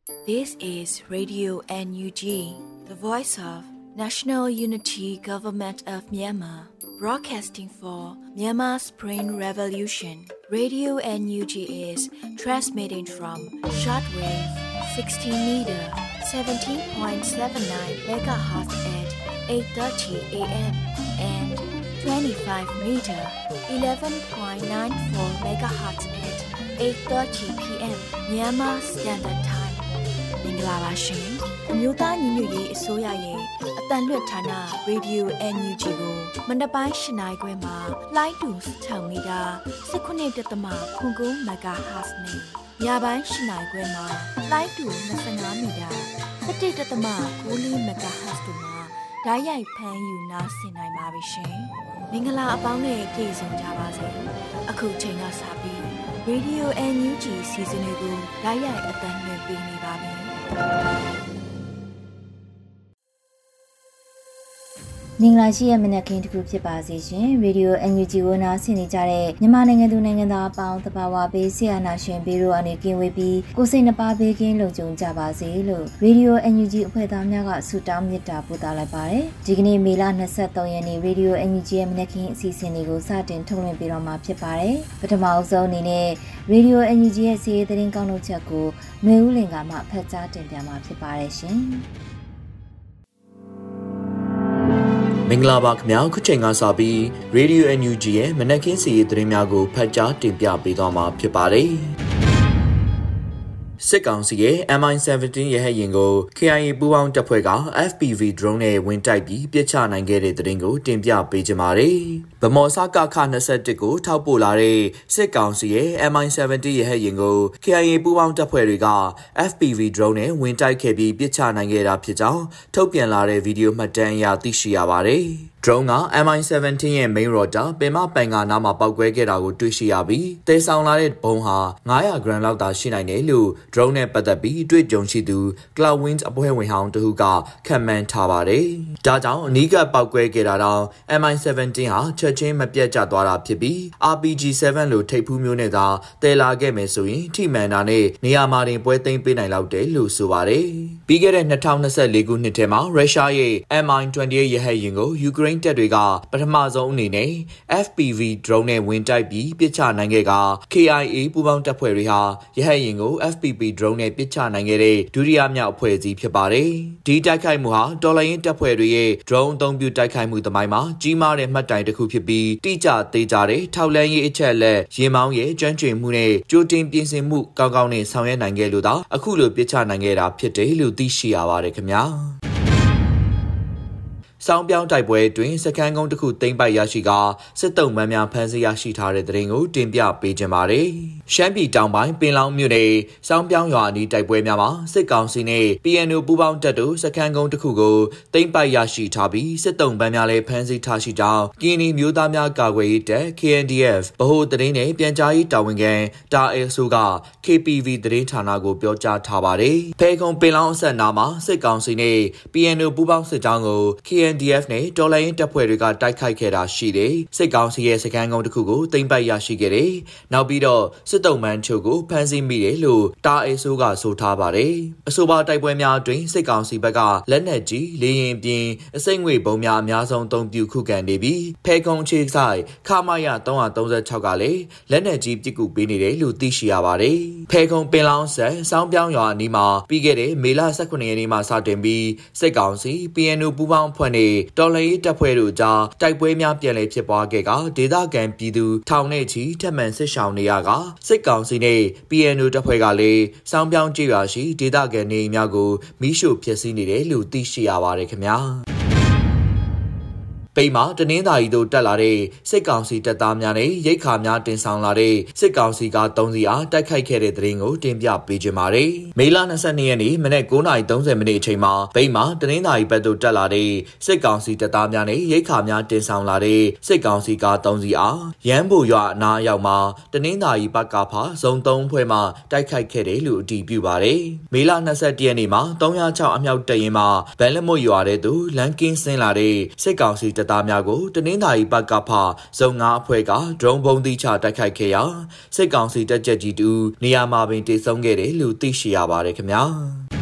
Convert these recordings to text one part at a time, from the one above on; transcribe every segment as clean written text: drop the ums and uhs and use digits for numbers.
This is Radio NUG, the voice of National Unity Government of Myanmar, broadcasting for Myanmar Spring Revolution. Radio NUG is transmitting from shortwave 16 meter, 17.79 MHz at 8:30 a.m. and 25 meter, 11.94 MHz at 8:30 p.m. Myanmar Standard Time. မင်္ဂလာပါရှင်အမျိုးသားညီညွတ်ရေးအစိုးရရဲ့အတန်လွတ်ဌာန Radio NUG ကိုမနက်ပိုင်း၈နာရီခွဲမှာလိုင်းတူ6မီတာ19.9 MHz နဲ့ညပိုင်း၈နာရီခွဲမှာလိုင်းတူ25မီတာ17.9 MHz တို့မှာဓာတ်ရိုက်ဖမ်းယူနားဆင်နိုင်ပါပြီရှင်မင်္ဂလာအပေါင်းနဲ့ပြည့်စုံကြပါစေအခုချိန်ကစပြီး Radio NUG စီစဉ်လေးကိုဓာတ်ရိုက်အတန်လွှင့်ပေးနေပါပြီမင်္ဂလာရှိတဲ့မနက်ခင်းတစ်ခုဖြစ်ပါစေရှင်ရေဒီယို NUG ကိုနားဆင်နေကြတဲ့မြန်မာနိုင်ငံသူနိုင်ငံသားအပေါင်းတဘာဝဘေးဆရာနာရှင်ဘေးတို့အနေကင်းဝေးပြီးကိုယ်စိတ်နှပါဘေးကင်းလုံခြုံကြပါစေလို့ရေဒီယို NUG အဖွဲ့သားများကဆုတောင်းမေတ္တာပို့သလိုက်ပါတယ်ဒီကနေ့မေလ23ရက်နေ့ရေဒီယို NUG ရဲ့မနက်ခင်းအစီအစဉ်လေးကိုစတင်ထုတ်လွှင့်ပေးတော့မှာဖြစ်ပါတယ်ပထမအဆုံးအနေနဲ့ရေဒီယို NUG ရဲ့စီးရီးသတင်းကောက်နှုတ်ချက်ကိုຫນွေဦးလင်ကမှဖတ်ကြားတင်ပြမှာဖြစ်ပါတယ်ရှင်မင်္ဂလာပါခင်ဗျာခုချိန်ကစပြီး Radio NUG ရဲ့မနက်ခင်းစီရေးသတင်းများကိုဖတ်ကြားတင်ပြပေးသွားမှာဖြစ်ပါတယ်စစ်ကောင်စီရဲ့ MI-17 ရဟတ်ယာဉ်ကို KIA ပူးပေါင်းတပ်ဖွဲ့က FPV drone နဲ့ဝင်တိုက်ပြီးပစ်ချနိုင်ခဲ့တဲ့သတင်းကိုတင်ပြပေးကြပါမယ်။ဗမော်စကခ21ကိုထောက်ပို့လာတဲ့စစ်ကောင်စီရဲ့ MI-17 ရဟတ်ယာဉ်ကို KIA ပူးပေါင်းတပ်ဖွဲ့တွေက FPV drone နဲ့ဝင်တိုက်ခဲ့ပြီးပစ်ချနိုင်ခဲ့တာဖြစ်ကြောင်းထုတ်ပြန်လာတဲ့ဗီဒီယိုမှတ်တမ်းအရသိရှိရပါတယ်။ drone က MI-17 ရဲ့ main rotor ပင်မပိုင်ကနားမှာပောက်ကွဲခဲ့တာကိုတွေ့ရှိရပြီးတေဆောင်လာတဲ့ဘုံဟာ900 gram လောက်သာရှိနိုင်တယ်လို့ drone နဲ့ပတ်သက်ပြီးအတွေ့အကြုံရှိသူ Cloudwind အဖွဲ့ဝင်ဟောင်းတဟုကခန့်မှန်းထားပါတယ်။ဒါကြောင့်အနီးကပ်ပောက်ကွဲခဲ့တာတောင် MI-17 ဟာချက်ချင်းမပြတ်ကျသွားတာဖြစ်ပြီး RPG-7 လို့ထိပ်ဖူးမျိုးနဲ့သာတည်လာခဲ့မယ်ဆိုရင်ထိမှန်တာနဲ့နေရာမှာတင်ပွဲသိမ်းပေးနိုင်လောက်တယ်လို့ဆိုပါတယ်။ပြီးခဲ့တဲ့2024ခုနှစ်ထဲမှာရုရှားရဲ့ Mi-28 ရဟတ်ယာဉ်ကိုယူကရိန်းတပ်တွေကပထမဆုံးအနေနဲ့ FPV drone နဲ့ဝင်တိုက်ပြီးပစ်ချနိုင်ခဲ့က KIA ပူးပေါင်းတပ်ဖွဲ့တွေဟာရဟတ်ယာဉ်ကို FPV drone နဲ့ပစ်ချနိုင်ခဲ့တဲ့ဒုတိယမြောက်အဖွဲ့အစည်းဖြစ်ပါတယ်။ဒီတိုက်ခိုက်မှုဟာတော်လှန်ရေးတပ်ဖွဲ့တွေရဲ့ drone အသုံးပြုတိုက်ခိုက်မှုသမိုင်းမှာကြီးမားတဲ့မှတ်တိုင်တစ်ခုဖြစ်ပြီးတိကျသေးကြတဲ့ထောက်လှမ်းရေးအချက်အလက်ရေမောင်းရဲ့ကျွမ်းကျင်မှုနဲ့ကြိုတင်ပြင်ဆင်မှုကောင်းကောင်းနဲ့ဆောင်ရွက်နိုင်ခဲ့လို့သာအခုလိုပစ်ချနိုင်ခဲ့တာဖြစ်တယ်လို့သိရှိရပါတယ်ခင်ဗျာ။စောင်းပြောင်းတိုက်ပွဲတွင်စခန်းကုန်းတစ်ခုသိမ်းပိုက်ရရှိကစစ်တုံးမှန်းများဖမ်းဆီးရရှိထားတဲ့တဲ့ရင်ကိုတင်ပြပေးကြပါမယ်။ရှမ်းပြည်တောင်ပိုင်းပင်လောင်းမြို့နယ်စောင်းပြောင်းရွာအနီးတိုက်ပွဲများမှာစစ်ကောင်စီနဲ့ PNO ပူးပေါင်းတပ်တို့စခန်းကုန်းတစ်ခုကိုသိမ်းပိုက်ရရှိထားပြီးစစ်တုံးမှန်းများလည်းဖမ်းဆီးထားရှိကြောင်းကရင်နီမျိုးသားများကာကွယ်ရေးတပ် KNDF ဗဟိုသတင်းနဲ့ပြန်ကြားရေးတာဝန်ခံတာအဲဆိုက KPV သတင်းဌာနကိုပြောကြားထားပါတယ်။ဖဲခုံပင်လောင်းအဆက်နားမှာစစ်ကောင်စီနဲ့ PNO ပူးပေါင်းစစ်ကြောင်းကိုKNDF နဲ့တော်လှန်ရေးတပ်ဖွဲ့တွေကတိုက်ခိုက်ခဲ့တာရှိတယ်။စစ်ကောင်စီရဲ့စခန်းကုန်းတစ်ခုကိုသိမ်းပိုက်ရရှိခဲ့တယ်။နောက်ပြီးတော့စစ်တုံးမှန်းချုပ်ကိုဖမ်းဆီးမိတယ်လို့တာအေဆိုးကဆိုထားပါတယ်။အဆိုပါတိုက်ပွဲများအတွင်းစစ်ကောင်စီဘက်ကလက်နက်ကြီးလေရင်ပြင်အစိမ့်ငွေပုံများအများဆုံးအသုံးပြုခုခံနေပြီးဖဲခုံချေဆိုင်ခမာယ336ကလည်းလက်နက်ကြီးပစ်ကူပေးနေတယ်လို့သိရှိရပါတယ်။ဖဲခုံပင်လောင်းဆက်စောင်းပြောင်းရွာအနီးမှာပြီးခဲ့တဲ့မေလ18ရက်နေ့မှာစတင်ပြီးစစ်ကောင်စီ PNO ပူးပေါင်းဖွဲ့နဲ့တော်လှန်ရေးတပ်ဖွဲ့တို့ကြားတိုက်ပွဲများပြန်လည်ဖြစ်ပွားခဲ့ကဒေသခံပြည်သူထောင်နဲ့ချီထပ်မံစစ်ရှောင်နေရကစစ်ကောင်စီနဲ့ PNO တပ်ဖွဲ့ကလည်းစောင်းပြောင်းကျေးရွာရှိဒေသခံနေအိမ်များကိုမိရှို့ဖျက်ဆီးနေတယ်လို့သိရှိရပါတယ်ခင်ဗျာပိတ်မှာတနင်္သာရီတို့တက်လာတဲ့စစ်ကောင်စီတပ်သားများနဲ့ရိတ်ခါများတင်ဆောင်လာတဲ့စစ်ကောင်စီက3စီအားတိုက်ခိုက်ခဲ့တဲ့တဲ့ရင်ကိုတင်ပြပေးကြပါမယ်။မေလ22ရက်နေ့မနက်9:30မိနစ်အချိန်မှာပိတ်မှာတနင်္သာရီဘက်သို့တက်လာတဲ့စစ်ကောင်စီတပ်သားများနဲ့ရိတ်ခါများတင်ဆောင်လာတဲ့စစ်ကောင်စီက3စီအားရန်ဘူရွာအနားအရောက်မှာတနင်္သာရီဘက်ကဖာဇုံ3ဖွဲ့မှတိုက်ခိုက်ခဲ့တယ်လို့အတည်ပြုပါတယ်။မေလ21ရက်နေ့မှာ306အမြောက်တပ်ရင်းမှာဗန်လက်မွတ်ရွာတဲ့သူလန်ကင်းဆင်းလာတဲ့စစ်ကောင်စီတပ်သားများကိုတနင်္သာရီဘက်ကဖစုံငါအဖွဲ့ကဒရုန်းဘုံတိချတိုက်ခိုက်ခဲ့ရာစစ်ကောင်စီတပ်ချက်ကြီးတူနေရာမှာပင်တေဆုံးခဲ့တယ်လို့သိရှိရပါတယ်ခင်ဗျာ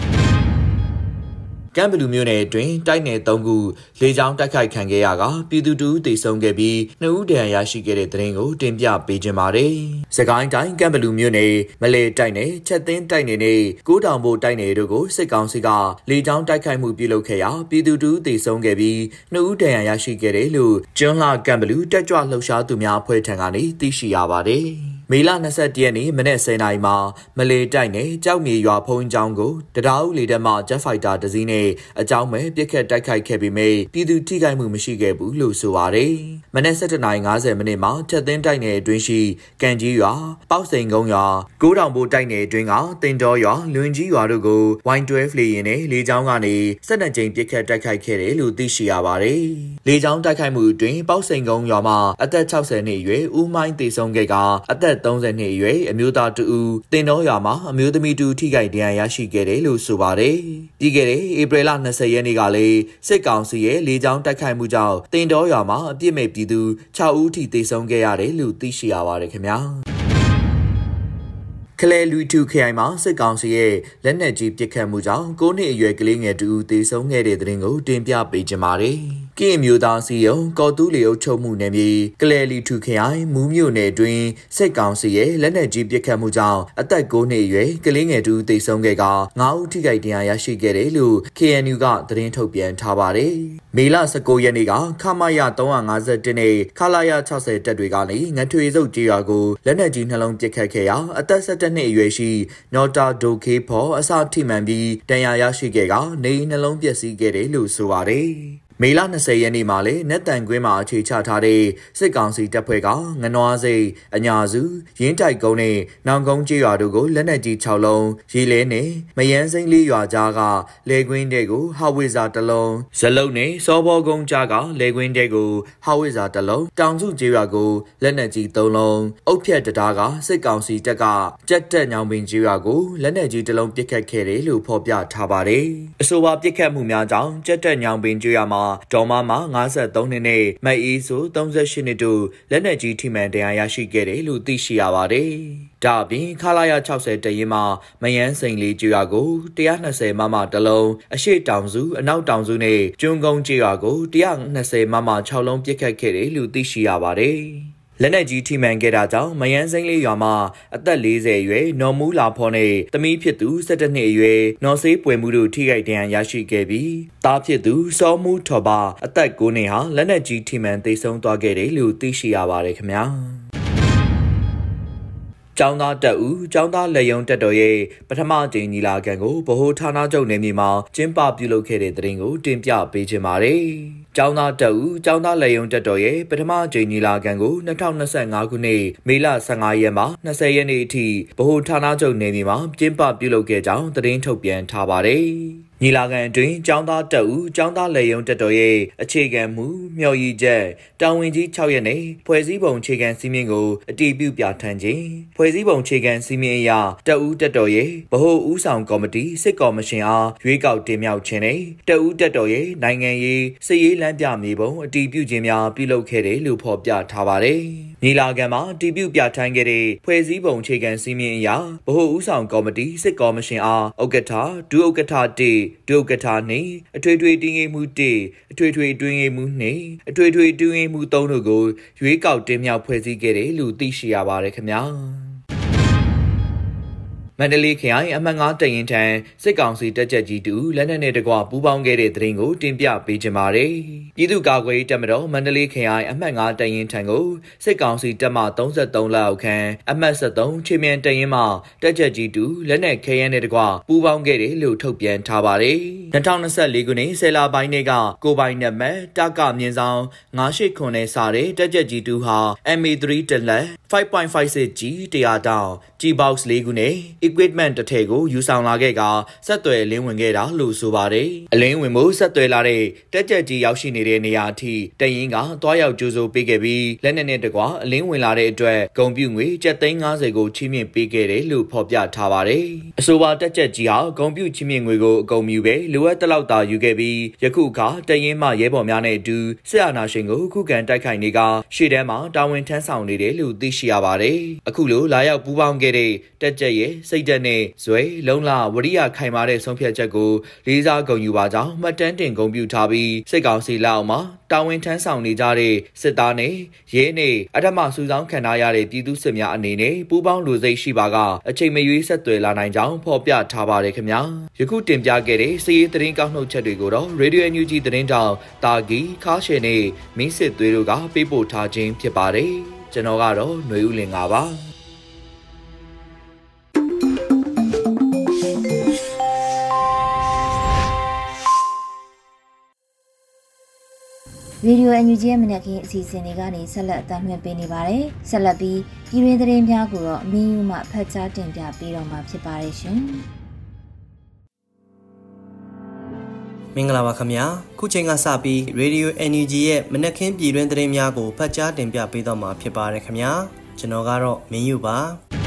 ကမ်ဘလူမျိုးနယ်အတွင်းတိုက်နယ်3ခုလေကြောင်းတိုက်ခိုက်ခံခဲ့ရကပြည်သူတူတေဆုံးခဲ့ပြီး2ဦးဒဏ်ရာရရှိခဲ့တဲ့တဲ့ရင်ကိုတင်ပြပေးခြင်းပါတယ်။စကိုင်းတိုင်းကမ်ဘလူမျိုးနယ်မလဲတိုက်နယ်ချက်သင်းတိုက်နယ်နဲ့ကိုးတောင်ဘိုတိုက်နယ်တို့ကိုစစ်ကောင်စီကလေကြောင်းတိုက်ခိုက်မှုပြုလုပ်ခဲ့ရာပြည်သူတူတေဆုံးခဲ့ပြီး2ဦးဒဏ်ရာရရှိခဲ့တယ်လို့ကျွန်းလှကမ်ဘလူတက်ကြွလှုပ်ရှားသူများအဖွဲ့ထံကနေသိရှိရပါတယ်။မေလ21ရက်နေ့မနက်10:00နာရီမှာမလေတိုက်နယ်ကြောက်မြေရွာဖုံးကျောင်းကိုတရားဥလေတက်မှဂျက်ဖိုက်တာတစ်စီးနဲ့အကြောင်းမဲ့ပြစ်ခတ်တိုက်ခိုက်ခဲ့ပေမဲ့ပြည်သူထိခိုက်မှုမရှိခဲ့ဘူးလို့ဆိုပါတယ်။မနက်7:50မိနစ်မှာချက်သင်းတိုက်နယ်အတွင်းရှိကန်ကြီးရွာပေါက်စိန်ကုန်းရွာကိုးတောင်ဘိုတိုက်နယ်အတွင်းကတင်တော်ရွာလွင်ကြီးရွာတို့ကို Y12 လေယာဉ်နဲ့လေကြောင်းကနေ12ကြိမ်ပြစ်ခတ်တိုက်ခိုက်ခဲ့တယ်လို့သိရှိရပါတယ်။လေကြောင်းတိုက်ခိုက်မှုအတွင်းပေါက်စိန်ကုန်းရွာမှာအသက်60နှစ်အရွယ်ဦးမိုင်းတေဆုံးခဲ့ကအသက်30နှစ်အရွယ်အမျိုးသားတူဦးတင်တော်ရွာမှာအမျိုးသမီးတူထိခိုက်ဒဏ်ရာရရှိခဲ့တယ်လို့ဆိုပါတယ်။ပြီးခဲ့တဲ့ဧပြီလ20ရက်နေ့ကလည်းစစ်ကောင်စီရဲ့လေကြောင်းတိုက်ခိုက်မှုကြောင့်တင်တော်ရွာမှာအပြစ်မဲ့ပြည်သူ6ဦးထိသေဆုံးခဲ့ရတယ်လို့သိရှိရပါတယ်ခင်ဗျာ။ကလဲလူထုခရိုင်မှာစစ်ကောင်စီရဲ့လက်နက်ကြီးပစ်ခတ်မှုကြောင့်9နှစ်အရွယ်ကလေးငယ်တူသေဆုံးခဲ့တဲ့တဲ့ရင်ကိုတင်ပြပေးကြပါမယ်။ကင်းမျိုးသားစီယုံကော်တူးလီအုပ်ချုပ်မှုနယ်မြေကလဲလီထုခရိုင်မူးမြို့နယ်တွင်စစ်ကောင်စီရဲ့လက်နက်ကြီးပစ်ခတ်မှုကြောင့်အသက်9နှစ်အရွယ်ကလေးငယ်တူသေဆုံးခဲ့က9ဦးထိခိုက်ဒဏ်ရာရရှိခဲ့တယ်လို့ KNU ကသတင်းထုတ်ပြန်ထားပါတယ်။မေလ19ရက်နေ့ကခမာယ351နဲ့ခလာယ60တပ်တွေကလည်းငထွေစုပ်ကြေးရွာကိုလက်နက်ကြီးနှလုံးပစ်ခတ်ခဲ့ရာအသက်17နှစ်အရွယ်ရှိနော်တာဒိုကေဖော်အစထိမှန်ပြီးဒဏ်ရာရရှိခဲ့ကနေနှလုံးပျက်စီးခဲ့တယ်လို့ဆိုပါတယ်။မေလ20ရက်နေ့မှာလည်းနက်တန်ကွင်းမှာအခြေချထားတဲ့စစ်ကောင်စီတပ်ဖွဲ့ကငနွားစိတ်အညာစုရင်းတိုက်ကုန်းနဲ့နောင်ကုန်းကျေးရွာတို့ကိုလက်နက်ကြီး6လုံးရေလဲနဲ့မယန်းစိမ့်လေးရွာကြားကလေကွင်းတဲကိုဟာဝိဇာ1လုံးဇလုတ်နဲ့စောဘောကုန်းကြားကလေကွင်းတဲကိုဟာဝိဇာ1လုံးတောင်စုကျေးရွာကိုလက်နက်ကြီး3လုံးအုတ်ဖြတ်တရားကစစ်ကောင်စီတပ်ကကြက်တက်ညောင်ပင်ကျေးရွာကိုလက်နက်ကြီး1လုံးပစ်ခတ်ခဲ့တယ်လို့ဖော်ပြထားပါတယ်။အဆိုပါပစ်ခတ်မှုများကြောင့်ကြက်တက်ညောင်ပင်ကျေးရွာမှာဒေါ်မ53နှစ်နဲ့မတ်အေးဆို38နှစ်တို့လက်နက်ကြီးထိမှန်ဒဏ်ရာရရှိခဲ့တယ်လို့သိရှိရပါတယ်။ဒါအပြင်ခလာရ60တရင်မှာမယန်းစိန်လေးကျွာကို120မမတလုံးအရှိတောင်စုအနောက်တောင်စုနဲ့ကျွန်းကုန်းကျွာကို120မမ6လုံးပစ်ခတ်ခဲ့တယ်လို့သိရှိရပါတယ်။လက်နက်ကြီးထိမှန်ခဲ့တာကြောင့်မယန်းစိမ့်လေးရွာမှာအသက်40အရွယ်နော်မူးလာဖော်နဲ့သမီးဖြစ်သူ17နှစ်အရွယ်နော်ဆေးပွေမှုတို့ထိခိုက်ဒဏ်ရာရရှိခဲ့ပြီးသားဖြစ်သူစောမူးထော်ပါအသက်9နှစ်ဟာလက်နက်ကြီးထိမှန်သေဆုံးသွားခဲ့တယ်လို့သိရှိရပါတယ်ခင်ဗျာကျောင်းသားတပ်ဦးကျောင်းသားလက်ယုံတပ်တော်ရဲ့ပထမအကြိမ်ညီလာခံကိုဗဟိုဌာနချုပ်နယ်မြေမှာကျင်းပပြုလုပ်ခဲ့တဲ့တဲ့ရင်ကိုတင်ပြပေးခြင်းပါတယ်။ကျောင်းသားတပ်ဦးကျောင်းသားလက်ယုံတပ်တော်ရဲ့ပထမအကြိမ်ညီလာခံကို2025ခုနှစ်မေလ15ရက်မှ20ရက်နေ့အထိဗဟိုဌာနချုပ်နယ်မြေမှာကျင်းပပြုလုပ်ခဲ့ကြောင်းသတင်းထုတ်ပြန်ထားပါတယ်။ညီလာခံအတွင်းကျောင်းသားတပ်ဦးကျောင်းသားလက်ယုံတပ်တော်ရဲ့အခြေခံမူမျှော်ရည်ချက်တာဝန်ကြီး6ရက်နဲ့ဖွဲ့စည်းပုံအခြေခံစည်းမျဉ်းကိုအတည်ပြုပြဋ္ဌာန်းခြင်းဖွဲ့စည်းပုံအခြေခံစည်းမျဉ်းအရတပ်ဦးတပ်တော်ရဲ့ဗဟိုဦးဆောင်ကော်မတီစစ်ကော်မရှင်အားရွေးကောက်တင်မြှောက်ခြင်းနဲ့တပ်ဦးတပ်တော်ရဲ့နိုင်ငံရေးစစ်ရေးလမ်းပြမြေပုံအတည်ပြုခြင်းများပြုလုပ်ခဲ့တယ်လို့ဖော်ပြထားပါတယ်။ညီလာခံမှာအတည်ပြုပြဋ္ဌာန်းခဲ့တဲ့ဖွဲ့စည်းပုံအခြေခံစည်းမျဉ်းအရဗဟိုဦးဆောင်ကော်မတီစစ်ကော်မရှင်အားဥက္ကဋ္ဌဒုဥက္ကဋ္ဌဒုဥက္ကဋ္ဌနှင့်အထွေထွေတွင်ရေးမှု1အထွေထွေတွင်ရေးမှု2အထွေထွေတွင်ရေးမှု3တို့ကိုရွေးကောက်တင်မြှောက်ဖွဲ့စည်းခဲ့တယ်လို့သိရှိရပါတယ်ခင်ဗျာမန္တလေးခရိုင်အမှတ်9တရင်ထံစစ်ကောင်စီတပ်ချက်ကြီးတူလက်နက်နဲ့တကွပူးပေါင်းခဲ့တဲ့တဲ့ရင်ကိုတင်ပြပေးကြပါမယ်။ပြည်သူ့ကာကွယ်ရေးတပ်မတော်မန္တလေးခရိုင်အမှတ်9တရင်ထံကိုစစ်ကောင်စီတပ်မ33လက်အောက်ခံအမှတ်73ချေမြန်တရင်မှတပ်ချက်ကြီးတူလက်နက်ခဲယမ်းနဲ့တကွပူးပေါင်းခဲ့တယ်လို့ထုတ်ပြန်ထားပါတယ်။2024ခုနှစ်ဆယ်လပိုင်းကကိုပိုင်နံပါတ်တကမြင်းဆောင်989နဲ့စာတဲ့တပ်ချက်ကြီးတူဟာ MA3 တလက် 5.56G 100တောင် G box 4ခုနဲ့ equipment တစ်ထည်ကိုယူဆောင်လာခဲ့ကဆက်သွယ်လင်းဝင်ခဲ့တာလို့ဆိုပါတယ်အလင်းဝင်မှုဆက်သွယ်လာတဲ့တက်ကြက်ကြီးရောက်ရှိနေတဲ့နေရာအထိတရင်ကတွားရောက်ကြိုးစိုးပေးခဲ့ပြီးလက်နက်နဲ့တကွအလင်းဝင်လာတဲ့အတွက်ဂုံပြူငွေ750ကိုချီးမြှင့်ပေးခဲ့တယ်လို့ဖော်ပြထားပါတယ်အဆိုပါတက်ကြက်ကြီးဟာဂုံပြူချီးမြှင့်ငွေကိုအကုန်မြူပဲလိုအပ်တဲ့လောက်သာယူခဲ့ပြီးယခုအခါတရင်မှရဲဘော်များနဲ့အတူစစ်အာဏာရှင်ကိုခုခံတိုက်ခိုက်နေကရှေ့တန်းမှာတာဝန်ထမ်းဆောင်နေတယ်လို့သိရှိရပါတယ်အခုလိုလာရောက်ပူးပေါင်းခဲ့တဲ့တက်ကြက်ရဲ့စိတ်ဓာတ်နဲ့ဇွဲလုံလဝရိယခိုင်မာတဲ့ဆုံးဖြတ်ချက်ကိုလေးစားဂုဏ်ယူပါကြောင်းမှတ်တမ်းတင်ဂုဏ်ပြုထားပြီးစစ်ကောင်စီလက်အောက်မှာတာဝန်ထမ်းဆောင်နေကြတဲ့စစ်သားနဲ့ရဲနဲ့အထက်မှစုဆောင်းခံထားရတဲ့ပြည်သူစစ်များအနေနဲ့ပူးပေါင်းလူစိတ်ရှိပါကအချိန်မရွေးဆက်သွယ်လာနိုင်ကြောင်းဖော်ပြထားပါတယ်ခင်ဗျာယခုတင်ပြခဲ့တဲ့စီးရီးသတင်းကောက်နှုတ်ချက်တွေကိုတော့ Radio NUG သတင်းတောင်တာဂီခါရှယ်နဲ့မင်းစစ်သွေးတို့ကပေးပို့ထားခြင်းဖြစ်ပါတယ်ကျွန်တော်ကတော့ຫນွေဦးလင်ပါရေဒီယို NUG ရဲ့မနက်ခင်းအစီအစဉ်တွေကနေဆက်လက်အသံလွှင့်ပေးနေပါတယ်။ဆက်လက်ပြီးပြည်တွင်းသတင်းများကိုတော့မင်းယူမှဖတ်ကြားတင်ပြပေးတော့မှာဖြစ်ပါတယ်ရှင်။မင်္ဂလာပါခင်ဗျာ။ခုချိန်ကစပြီး Radio NUG ရဲ့မနက်ခင်းပြည်တွင်းသတင်းများကိုဖတ်ကြားတင်ပြပေးတော့မှာဖြစ်ပါတယ်ခင်ဗျာ။ကျွန်တော်ကတော့မင်းယူပါ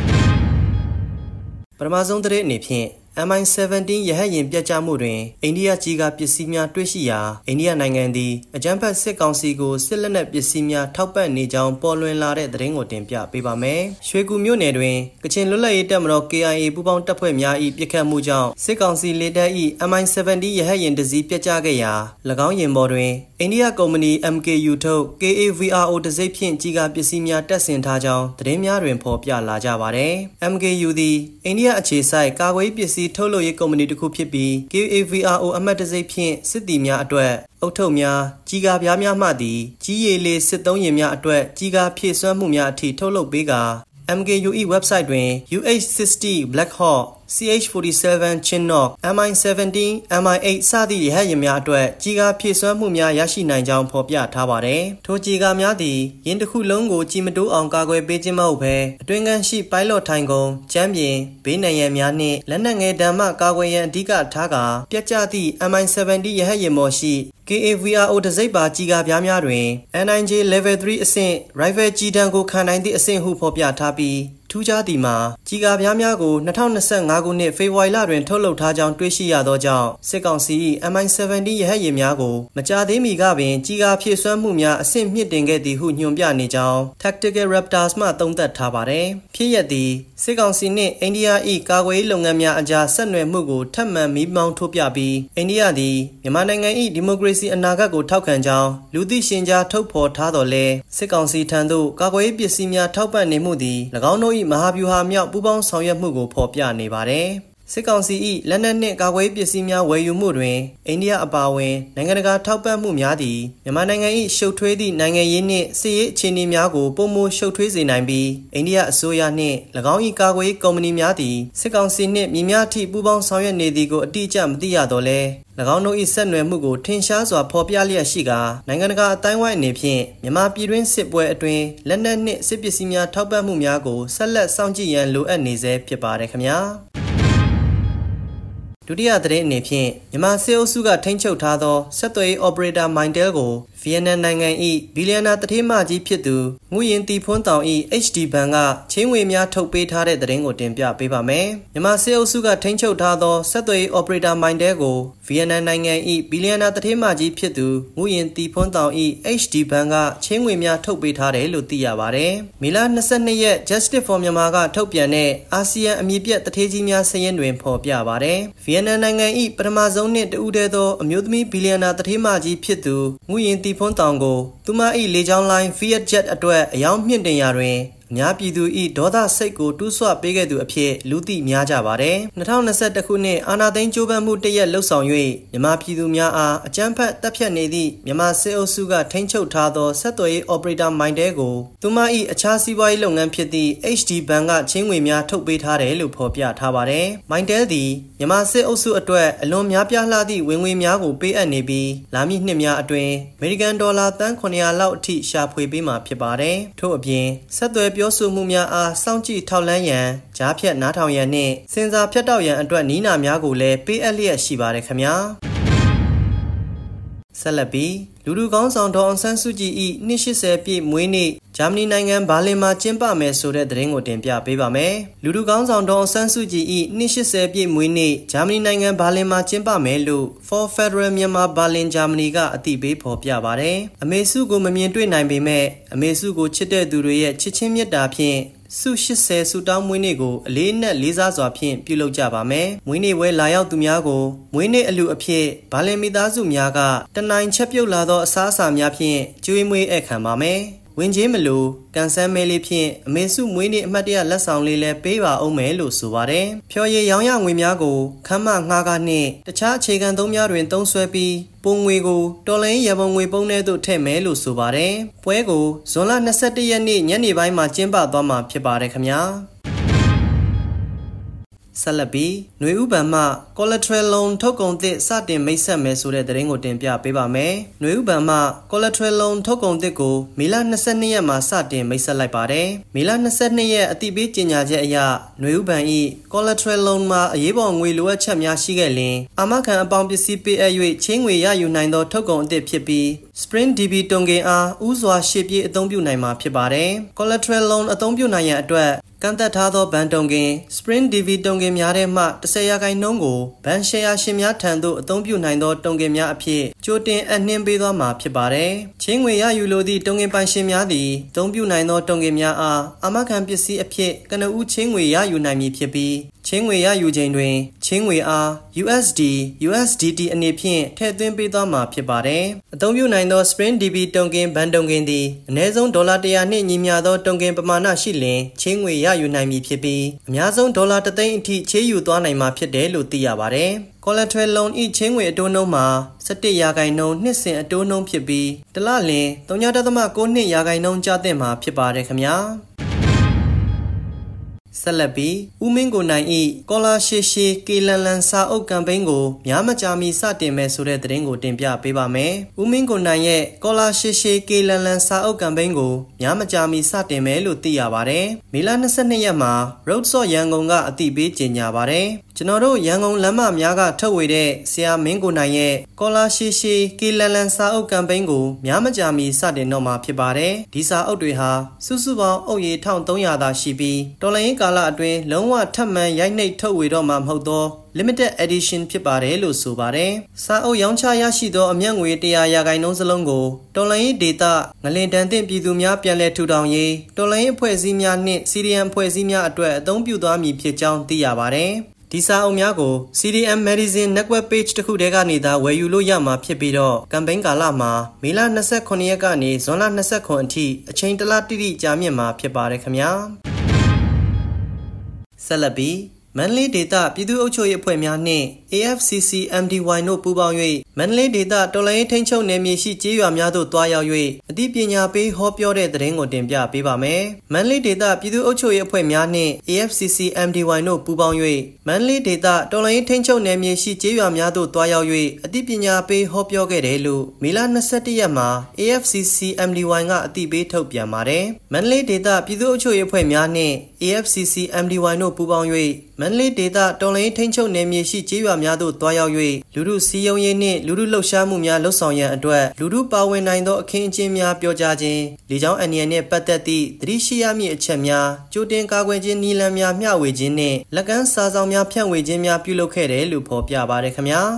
။ပထမဆုံးသတင်းအနေဖြင့်MI-17 ရဟတ်ယာဉ်ပြတ်ကျမှုတွင်အိန္ဒိယကြီးကပစ္စည်းများတွေ့ရှိရာအိန္ဒိယနိုင်ငံသည်အကြမ်းဖက်စစ်ကောင်စီကိုစစ်လက်နက်ပစ္စည်းများထောက်ပံ့နေကြောင်းပေါ်လွင်လာတဲ့သတင်းကိုတင်ပြပေးပါမယ်။ရွှေကူမြို့နယ်တွင်ကချင်လွတ်လပ်ရေးတပ်မတော် KIA ပူးပေါင်းတပ်ဖွဲ့များ၏ပစ်ခတ်မှုကြောင့်စစ်ကောင်စီလေတပ်၏ MI-17 ရဟတ်ယာဉ်တစ်စီးပြတ်ကျခဲ့ရာ၎င်းယာဉ်ပေါ်တွင်အိန္ဒိယကုမ္ပဏီ MKU ထုတ် KAVRO တစိမ့်ဖြင့်ကြီးကားပစ္စည်းများတပ်ဆင်ထားကြောင်းသတင်းများတွင်ဖော်ပြလာကြပါသည်။ MKU သည်အိန္ဒိယအခြေစိုက်ကာကွယ်ပစ္စည်းထုတ်လုပ်ရေးကုမ္ပဏီတစ်ခုဖြစ်ပြီး KAVRO အမှတ်တံဆိပ်ဖြင့်စစ်သည်များအတွက်အုတ်ထုပ်များကြီးကားပြားများမှသည်ကြီးရည်လေးစစ်သုံးရင်များအတွက်ကြီးကားဖြည့်စွမ်းမှုများအထိထုတ်လုပ်ပေးကာ MKU ၏ website တွင် UH-60 Black Hawk CH-47 Chinook MI-17 MI-8 စသည့်ရဟတ်ယာဉ်များအတွက်ကြီးကားဖြည့်စွမ်းမှုများရရှိနိုင်ကြောင်းဖော်ပြထားပါတယ်။ထိုကြီးကားများသည်ယင်းတစ်ခုလုံးကိုကြီးမတိုးအောင်ကာကွယ်ပေးခြင်းမဟုတ်ဘဲအတွင်းကန်းရှိပိုင်လော့ထိုင်ကုန်ကျမ်းပြင်ဘေးနံရံများနှင့်လက်နက်ငယ်တံမှကာကွယ်ရန်အဓိကထားကာပြတ်ကျသည့် MI-17 ရဟတ်ယာဉ်ပေါ်ရှိ KAVRO တစိမ့်ပါကြီးကားပြားများတွင် N9J Level 3 အဆင့် Rifle ကြီးတန်းကိုခံနိုင်သည့်အဆင့်ဟုဖော်ပြထားပြီးထူးခြားသည်မှာကြီးကားပြားများကို2025ခုနှစ်ဖေဖော်ဝါရီလတွင်ထုတ်လုပ်ထားကြောင်းတွေ့ရှိရသောကြောင့်စစ်ကောင်စီ MI-17 ရဟတ်ယာဉ်များကိုမကြာသေးမီကပင်ကြီးကားဖြည့်စွမ်းမှုများအဆင့်မြင့်တင်ခဲ့သည်ဟုညွှန်ပြနေကြောင်း Tactical Raptors မှသုံးသပ်ထားပါတယ်။ဖြစ်ရပ်သည်စစ်ကောင်စီနှင့်အိန္ဒိယ၏ကာကွယ်ရေးလုပ်ငန်းများအကြားဆက်နွယ်မှုကိုထပ်မံမီးမောင်းထိုးပြပြီးအိန္ဒိယသည်မြန်မာနိုင်ငံ၏ဒီမိုကရေစီအနာဂတ်ကိုထောက်ခံကြောင်းလူသိရှင်ကြားထုတ်ဖော်ထားတော်လဲစစ်ကောင်စီထံသို့ကာကွယ်ရေးပစ္စည်းများထောက်ပံ့နေမှုသည်၎င်းတို့မဟာဗျူဟာမြောက်ပူးပေါင်းဆောင်ရွက်မှုကိုဖော်ပြနေပါတယ်။စစ်ကောင်စီ၏လက်နက်နှင့်ကာကွယ်ပစ္စည်းများဝယ်ယူမှုတွင်အိန္ဒိယအပါအဝင်နိုင်ငံတကာထောက်ပံ့မှုများသည်မြန်မာနိုင်ငံ၏ရှုပ်ထွေးသည့်နိုင်ငံရေးနှင့်စစ်ရေးအခြေအနေများကိုပုံမှန်ရှုပ်ထွေးစေနိုင်ပြီးအိန္ဒိယအစိုးရနှင့်၎င်း၏ကာကွယ်ရေးကုမ္ပဏီများသည်စစ်ကောင်စီနှင့်မြေများထိပူးပေါင်းဆောင်ရွက်နေသည်ကိုအတိအကျမသိရတော့လဲ၎င်းတို့၏ဆက်နွယ်မှုကိုထင်ရှားစွာဖော်ပြလျက်ရှိကာနိုင်ငံတကာအတိုင်းအဝိုင်းအနေဖြင့်မြန်မာပြည်တွင်းစစ်ပွဲအတွင်းလက်နက်နှင့်စစ်ပစ္စည်းများထောက်ပံ့မှုများကိုဆက်လက်စောင့်ကြည့်ရန်လိုအပ်နေဆဲဖြစ်ပါတယ်ခင်ဗျာဒုတိယသတင်းအနေဖြင့်မြန်မာစစ်အုပ်စုကထိန်းချုပ်ထားသောဆက်သွယ်ရေး operator Mytel ကိုဗီယက်နမ်နိုင်ငံ၏ဘီလီယံနာတထေးမကြီးဖြစ်သူငွေရင်တီဖွန်းတောင်၏ HD ဘဏ်ကချင်းငွေများထုတ်ပေးထားတဲ့သတင်းကိုတင်ပြပေးပါမယ်။မြန်မာစစ်အုပ်စုကထိန်းချုပ်ထားသောဆက်သွယ်ရေး operator Mytel ကိုဗီယက်နမ်နိုင်ငံ၏ဘီလီယံနာတထေးမကြီးဖြစ်သူငွေရင်တီဖွန်းတောင်၏ HD ဘဏ်ကချင်းငွေများထုတ်ပေးထားတယ်လို့သိရပါတယ်။မေလ22ရက် Justice for Myanmar ကထုတ်ပြန်တဲ့အာဆီယံအမည်ပြတ်တထေးကြီးများစာရင်းတွင်ဖော်ပြပါတယ်။ဗီယက်နမ်နိုင်ငံ၏ပထမဆုံးနှင့်တဦးတည်းသောအမျိုးသမီးဘီလီယံနာတထေးမကြီးဖြစ်သူငွေရင်တီဖွန်းတောင်ကိုသူမ၏လေကြောင်းလိုင်း Fiat Jet အတွက်အယောင်မြင့်တင်ရာတွင်အများပြည်သူ၏ဒေါသစိတ်ကိုတူးဆွပေးခဲ့သူအဖြစ်လူသိများကြပါတယ်။2021ခုနှစ်အာဏာသိမ်းကြိုးပမ်းမှုတရက်လှုပ်ဆောင်၍မြန်မာပြည်သူများအားအကြမ်းဖက်တပ်ဖြတ်နေသည့်မြန်မာစစ်အုပ်စုကထိန်းချုပ်ထားသောဆက်သွယ်ရေး operator Mytel ကိုသူမ၏အခြားစီးပွားရေးလုပ်ငန်းဖြစ်သည့် HD ဘဏ်ကချင်းငွေများထုတ်ပေးထားတယ်လို့ဖော်ပြထားပါတယ်။ Mytel သည်မြန်မာစစ်အုပ်စုအတွက်အလွန်များပြားလှသည့်ဝင်ငွေများကိုပေးအပ်နေပြီးလာမည့်နှစ်များအတွင်းအမေရိကန်ဒေါ်လာသန်း900လောက်အထိရှာဖွေပေးမှာဖြစ်ပါတယ်။ထို့အပြင်ဆက်သွယ်ပြောဆိုမှုများအားစောင့်ကြည့်ထောက်လှမ်းရန်ကြားဖြတ်နားထောင်ရန်နှင့်စင်စာဖြတ်တောက်ရန်အတွက်နီးနာများကိုလည်းပေးအပ်လျက်ရှိပါတယ်ခင်ဗျာဆက်လက်ပြီးလူထုကောင်းဆောင်ဒေါ်အောင်ဆန်းစုကြည်၏နှစ်80ပြည့်မွေးနေ့ဂျာမနီနိုင်ငံဘာလင်မှာကျင်းပမယ်ဆိုတဲ့သတင်းကိုတင်ပြပေးပါမယ်။လူထုကောင်းဆောင်ဒေါ်အောင်ဆန်းစုကြည်၏နှစ်80ပြည့်မွေးနေ့ဂျာမနီနိုင်ငံဘာလင်မှာကျင်းပမယ်လို့ For Federal Myanmar Berlin Germany ကအသိပေးဖော်ပြပါတယ်။အမေစုကိုမမြင်တွေ့နိုင်ပေမဲ့အမေစုကိုချစ်တဲ့သူတွေရဲ့ချစ်ချင်းမြတ်တာဖြင့်စု80စုတောင်းမွေးနေ့ကိုအလေးနက်လေးစားစွာဖြင့်ပြုလုပ်ကြပါမယ်။မွေးနေ့ပွဲလာရောက်သူများကိုမွေးနေ့အလူအဖြစ်ဘာလင်မိသားစုများကတနိုင်ချက်ပြုတ်လာသောအစားအစာများဖြင့်ကျွေးမွေးဧည့်ခံပါမယ်။ဝင်ချင်းမလို့ကန်ဆန်းမဲလေးဖြင့်အမေစုမွေးနေ့အမှတ်တရလက်ဆောင်လေးလည်းပေးပါအောင်မယ်လို့ဆိုပါတယ်။ဖျော်ရည်ရောင်းရငွေများကိုခမ်းမငှားကားနှင့်တခြားအခြေခံသုံးများတွင်သုံးစွဲပြီးပုံငွေကိုတော်လိုင်းရပုံငွေပုံထဲသို့ထည့်မယ်လို့ဆိုပါတယ်။ပွဲကိုဇွန်လ21ရက်နေ့ညနေပိုင်းမှာကျင်းပသွားမှာဖြစ်ပါတယ်ခင်ဗျာ။ဆက်လက်ပြီးຫນွေဥပံမှ collateral loan ထုတ်ကုန်သစ်စတင်မိတ်ဆက်မယ်ဆိုတဲ့သတင်းကိုတင်ပြပေးပါမယ်။ຫນွေဥပံမှ collateral loan ထုတ်ကုန်သစ်ကိုမေလ22ရက်မှာစတင်မိတ်ဆက်လိုက်ပါတယ်။မေလ22ရက်အသိပေးကြေညာချက်အရຫນွေဥပံ၏ collateral loan မှာအရေးပေါ်ငွေလိုအပ်ချက်များရှိခဲ့လျင်အာမခံအပေါင်းပစ္စည်းပေးအပ်၍ချင်းငွေရယူနိုင်သောထုတ်ကုန်အသစ်ဖြစ်ပြီး Spring DB တုံကင်အားဥစွာရှေ့ပြေးအသုံးပြုနိုင်မှာဖြစ်ပါတယ်။ collateral loan အသုံးပြုနိုင်ရန်အတွက်ကန့်သက်ထားသောဘဏ်တုံကင် Spring DB တုံကင်များထဲမှ10%ကိုဘဏ်ရှယ်ယာရှင်များထံသို့အသုံးပြုနိုင်သောတုံကင်များအဖြစ်ကြိုတင်အနှင်းပေးသွားမှာဖြစ်ပါတယ်။ချင်းငွေရယူလိုသည့်တုံကင်ပိုင်ရှင်များသည်အသုံးပြုနိုင်သောတုံကင်များအားအာမခံပစ္စည်းအဖြစ်ကနဦးချင်းငွေရယူနိုင်မည်ဖြစ်ပြီးချင်းငွေရယူချိန်တွင်ချင်းငွေအား USDT အနေဖြင့်ထည့်သွင်းပေးသွားမှာဖြစ်ပါတယ်။အသုံးပြုနိုင်သော Spring DB တုံကင်ဘဏ်တုံကင်သည်အနည်းဆုံးဒေါ်လာ100နှင့်ညီမျှသောတုံကင်ပမာဏရှိလျှင်ချင်းငွေရယူနိုင်မည်ဖြစ်ပြီးအများဆုံးဒေါ်လာ3သိန်းအထိချေးယူသွားနိုင်မှာဖြစ်တယ်လို့သိရပါတယ်။ collateral loan ၏ချင်းငွေအတိုးနှုန်းမှာ17%နှစ်စဉ်အတိုးနှုန်းဖြစ်ပြီးတစ်လလျင်3.92%ကျသင့်မှာဖြစ်ပါတယ်ခင်ဗျာ။ဆက်လက်ပြီးဦးမင်းကိုနိုင်၏ကောလာရှေရှေကေလန်လန်စာအုပ်ကမ်ပိန်းကိုများမကြာမီစတင်မယ်ဆိုတဲ့သတင်းကိုတင်ပြပေးပါမယ်။ဦးမင်းကိုနိုင်ရဲ့ကောလာရှေရှေကေလန်လန်စာအုပ်ကမ်ပိန်းကိုများမကြာမီစတင်မယ်လို့သိရပါတယ်။မေလ22ရက်မှာ Road Shop ရန်ကုန်ကအသိပေးကြေညာပါတယ်။ကျွန်တော်တို့ရန်ကုန်လမ်းမများကထုတ်ဝေတဲ့ဆရာမင်းကိုနိုင်ရဲ့ကောလာရှေရှေကေလန်လန်စာအုပ်ကမ်ပိန်းကိုများမကြာမီစတင်တော့မှာဖြစ်ပါတယ်။ဒီစာအုပ်တွေဟာစုစုပေါင်းအုပ်ရည်1300သာရှိပြီးတော်လိုင်းကာလအတွင်းလုံးဝထပ်မံရိုက်နှိပ်ထုတ်ဝေတော့မှာမဟုတ်သော limited edition ဖြစ်ပါတယ်လို့ဆိုပါတယ်။စာအုပ်ရောင်းချရရှိသောအမြတ်ငွေ100%စလုံးကိုတော်လိုင်းဒေတာငလင်တန်သင့်ပြည်သူများပြန်လည်ထူထောင်ရေးတော်လိုင်းအဖွဲ့အစည်းများနှင့် CDM အဖွဲ့အစည်းများအတွက်အသုံးပြုသွားမည်ဖြစ်ကြောင်းသိရပါတယ်။ဒီစာအုပ်များကို CDM Magazine Network Page တစ်ခုတည်းကနေသာဝယ်ယူလို့ရမှာဖြစ်ပြီးတော့ကမ်ပိန်းကာလမှာမေလ29ရက်ကနေဇွန်လ29အထိအချိန်တစ်လတိတိကြာမြင့်မှာဖြစ်ပါတယ်ခင်ဗျာဆက်လက်ပြီးမန္တလေးဒေသပြည်သူ့အုပ်ချုပ်ရေးအဖွဲ့များနှင့် AFCC MDY တို့ပူးပေါင်း၍မန္တလေးဒေသတော်လှန်ရေးထိန်းချုပ်နယ်မြေရှိကျေးရွာများသို့တွားရောက်၍အသိပညာပေးဟောပြောတဲ့သတင်းကိုတင်ပြပေးပါမယ်။မန္တလေးဒေသပြည်သူ့အုပ်ချုပ်ရေးအဖွဲ့များနှင့် AFCC MDY တို့ပူးပေါင်း၍မန္တလေးဒေသတော်လှန်ရေးထိန်းချုပ်နယ်မြေရှိကျေးရွာများသို့တွားရောက်၍အသိပညာပေးဟောပြောခဲ့တယ်လို့မေလ21ရက်မှာ AFCC MDY ကအသိပေးထုတ်ပြန်ပါတယ်။မန္တလေးဒေသပြည်သူ့အုပ်ချုပ်ရေးအဖွဲ့များနှင့် AFCC MDY တို့ပူးပေါင်း၍မန္တလေးဒေသတော်လှန်ရေးထိန်းချုပ်နယ်မြေရှိကျေးရွာများသို့တွားရောက်၍လူထုစည်းရုံးရေးနှင့်လူထုလှုပ်ရှားမှုများလှုပ်ဆောင်ရန်အတွက်လူထုပါဝင်နိုင်သောအခင်းအကျင်းများပြောကြားခြင်းလေကြောင်းအန္တရာယ်နှင့်ပတ်သက်သည့်သတိရှိရမည့်အချက်များကြိုတင်ကာကွယ်ခြင်းနည်းလမ်းများမျှဝေခြင်းနှင့်လက်ကမ်းစာဆောင်များဖြန့်ဝေခြင်းများပြုလုပ်ခဲ့တယ်လို့ဖော်ပြပါတယ်ခင်ဗျာ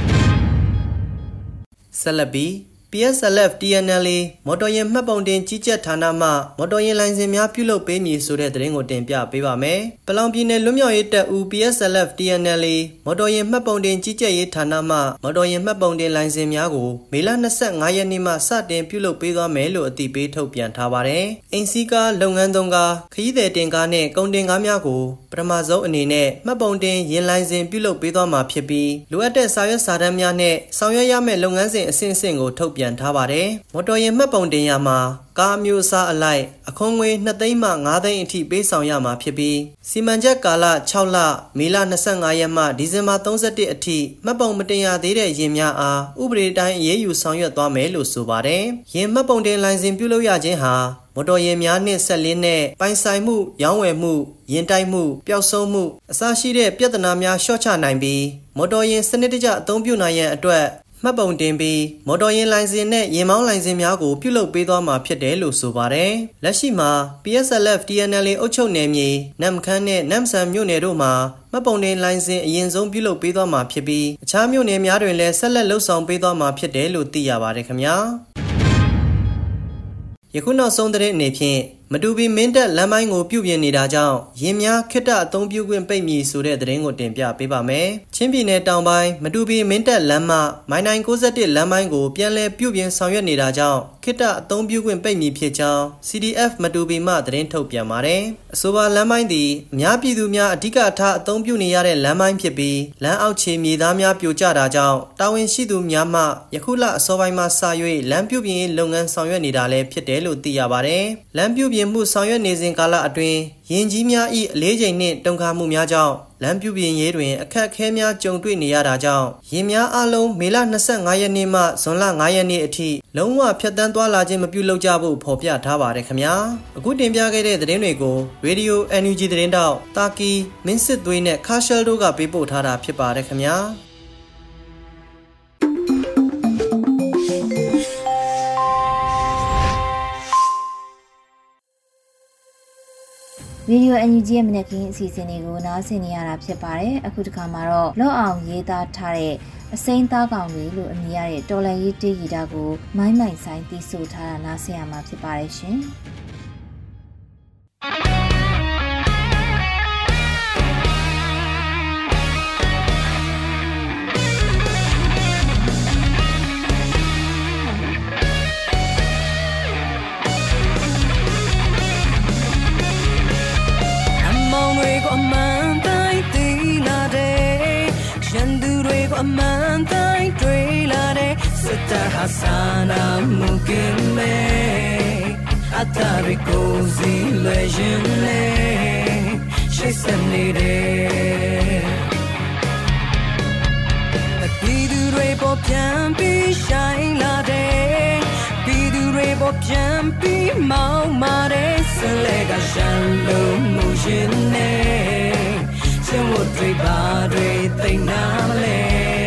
ဆက်လက်ပြီးPSLF TNLA မော်တော်ယာဉ်မှတ်ပုံတင်ကြီးကြပ်ဌာနမှမော်တော်ယာဉ်လိုင်စင်များပြုလုပ်ပေးမည်ဆိုတဲ့သတင်းကိုတင်ပြပေးပါမယ်။ပလောင်ပြည်နယ်လွတ်မြောက်ရေးတပ်ဦး PSLF TNLA မော်တော်ယာဉ်မှတ်ပုံတင်ကြီးကြပ်ရေးဌာနမှမော်တော်ယာဉ်မှတ်ပုံတင်လိုင်စင်များကိုမေလ25ရက်နေ့မှစတင်ပြုလုပ်ပေးသွားမယ်လို့အသိပေးထုတ်ပြန်ထားပါတယ်။အင်စီကားလုပ်ငန်းသုံးကားခရီးသည်တင်ကားနဲ့ကုန်တင်ကားများကိုပထမဆုံးအနေနဲ့မှတ်ပုံတင်ယာဉ်လိုင်စင်ပြုလုပ်ပေးသွားမှာဖြစ်ပြီးလိုအပ်တဲ့စာရွက်စာတမ်းများနဲ့ဆောင်ရွက်ရမယ့်လုပ်ငန်းစဉ်အဆင့်အဆင့်ကိုထုတ်ပြန်ထားပါတယ်။မော်တော်ယာဉ်မှတ်ပုံတင်ရမှာကားမျိုးစားအလိုက်အခွန်ငွေ2သိန်းမှ5သိန်းအထိပေးဆောင်ရမှာဖြစ်ပြီးစီမံချက်ကာလ6လမေလ25ရက်မှဒီဇင်ဘာ31အထိမှတ်ပုံမတင်ရသေးတဲ့ယာဉ်များအားဥပဒေတိုင်းအရေးယူဆောင်ရွက်သွားမယ်လို့ဆိုပါတယ်။ယာဉ်မှတ်ပုံတင်လိုင်စင်ပြုလုပ်ရခြင်းဟာမော်တော်ယာဉ်များနှင့်ဆက်လင်းတဲ့ပိုင်ဆိုင်မှုရောင်းဝယ်မှုယဉ်တိုက်မှုပျောက်ဆုံးမှုအစရှိတဲ့ပြဿနာများလျှော့ချနိုင်ပြီးမော်တော်ယာဉ်စနစ်တကျအသုံးပြုနိုင်ရန်အတွက်မှတ်ပုံတင်ပြီးမော်တော်ယာဉ်လိုင်စင်နဲ့ယာဉ်မောင်းလိုင်စင်များကိုပြုလုပ်ပေးသွားမှာဖြစ်တယ်လို့ဆိုပါတယ်။လက်ရှိမှာ PSLF TNLA အုပ်ချုပ်နယ်မြေနမ်ခမ်းနဲ့နမ်ဆန်မြို့နယ်တို့မှာမှတ်ပုံတင်လိုင်စင်အရင်ဆုံးပြုလုပ်ပေးသွားမှာဖြစ်ပြီးအခြားမြို့နယ်များတွင်လည်းဆက်လက်လှုပ်ဆောင်ပေးသွားမှာဖြစ်တယ်လို့သိရပါတယ်ခင်ဗျာ။ယခုနောက်ဆုံးသတင်းအနေဖြင့်မတူပီမင်းတပ်လမ်းပိုင်းကိုပြုပြင်နေတာကြောင့်ယာဉ်များခေတ္တအသုံးပြုခွင့်ပိတ်မည်ဆိုတဲ့သတင်းကိုတင်ပြပေးပါမယ်။ချင်းပြည်နယ်တောင်ပိုင်းမတူပီမင်းတပ်လမ်းမမိုင်991လမ်းပိုင်းကိုပြန်လည်ပြုပြင်ဆောင်ရွက်နေတာကြောင့်ခေတ္တအသုံးပြုခွင့်ပိတ်မည်ဖြစ်ကြောင်း CDF မတူပီမှသတင်းထုတ်ပြန်ပါတယ်။အဆိုပါလမ်းပိုင်းသည်အများပြည်သူများအဓိကထားအသုံးပြုနေရတဲ့လမ်းပိုင်းဖြစ်ပြီးလမ်းအောက်ခြေမြေသားများပြိုကျတာကြောင့်တာဝန်ရှိသူများမှယခုလအစောပိုင်းမှစ၍လမ်းပြုပြင်ရေးလုပ်ငန်းဆောင်ရွက်နေတာလည်းဖြစ်တယ်လို့သိရပါတယ်။လမ်းပြုပြင်မှုဆောင်ရွက်နေစဉ်ကာလအတွင်းယင်ကြီးများ၏အလေးချိန်နှင့်တုန်ခါမှုများကြောင့်လမ်းပြုပြင်ရေးတွင်အခက်အခဲများကြုံတွေ့နေရတာကြောင့်ယင်များအလုံးမေလ25ရက်နေ့မှဇွန်လ9ရက်နေ့အထိလုံးဝဖြတ်တန်းသွားလာခြင်းမပြုလုပ်ကြဖို့ဖော်ပြထားပါတယ်ခင်ဗျာအခုတင်ပြခဲ့တဲ့သတင်းတွေကို Radio NUG သတင်းတောက်တာကီမင်းစစ်သွေးနဲ့ခါရှယ်တို့ကပေးပို့ထားတာဖြစ်ပါတယ်ခင်ဗျာဗီဒီယို NUG ရဲ့မနက်ခင်းအစီအစဉ်တွေကိုနားဆင်နေရတာဖြစ်ပါတယ်။အခုတစ်ခါမှာတော့လော့အောင်ရေးသားထားတဲ့အစိမ်းသားကောင်တွေလို့အမည်ရတဲ့တော်လန်ရေးတေးဂီတကိုမိုင်းမိုင်ဆိုင်တီးဆိုထားတာနားဆင်ရမှာဖြစ်ပါတယ်ရှင်။အမှန်တိုင်းတွေ့လာတဲ့စတာဟာဆာနာမူကင်မေအတာရီကိုစီလေရှင်လေရှိစနေတယ်ပြည်သူတွေပေါ်ပြန်ပြီးဆိုင်လာတဲ့ပြည်သူတွေပေါ်ပြန်ပြီးမောင်းမာတဲ့ဆလဲကရှမ်းလုံးမှုရှင်နေစင်ဝတ်တွေပါတွေသိနာမလဲ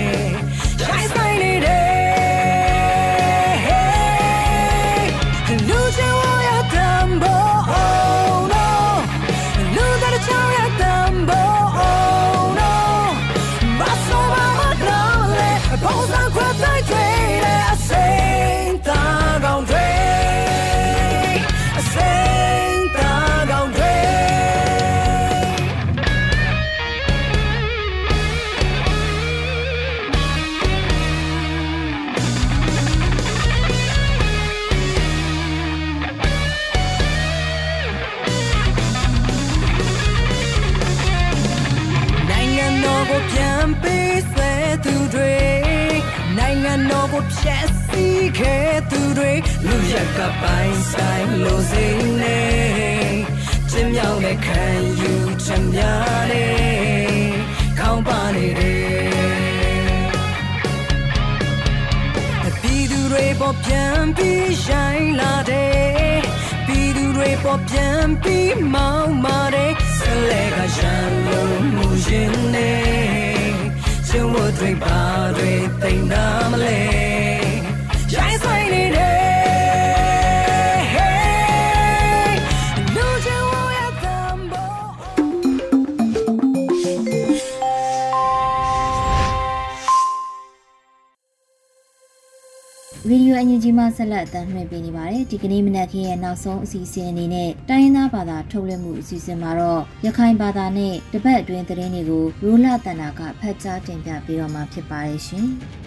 ဖြတ်စီခဲ့သူတွေလူရက်ကပိုင်ဆိုင်လို့စိနေကျင်းမြောင်းတဲ့ခံယူချက်များနဲ့ခေါင်းပါနေတယ်ပြည်သူတွေပေါ်ပြန်ပြီးဆိုင်လာတဲ့ပြည်သူတွေပေါ်ပြန်ပြီးမောင်းမာတဲ့ဆလဲကရှမ်းလို့မူရှင်နေကျင်းဝတ်တွေပါတွေသိနာမလဲရိုင်းဆိုင်နေတယ်လူချင်ဝရတမ်ဘောဗီဒီယို NUG မှာဆက်လက်အသံလွှင့်ပေးနေပါတယ်ဒီကနေ့မနက်ခင်းရဲ့နောက်ဆုံးအစီအစဉ်အနေနဲ့တိုင်းရင်းသားဘာသာထုတ်လွှင့်မှုအစီအစဉ်မှာတော့ရခိုင်ဘာသာနဲ့တပတ်အတွင်းသတင်းတွေကိုရိုးလာတန်တာကဖတ်ကြားတင်ပြပေးတော့မှာဖြစ်ပါတယ်ရှင်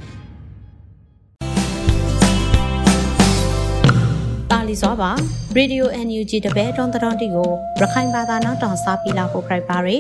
ပါလီစောပါရေဒီယို NUG တပတ်တွန်တတော်တီကိုရခိုင်ဘာသာနောက်တောင်စားပြီးလာဖို့ပြပါရယ်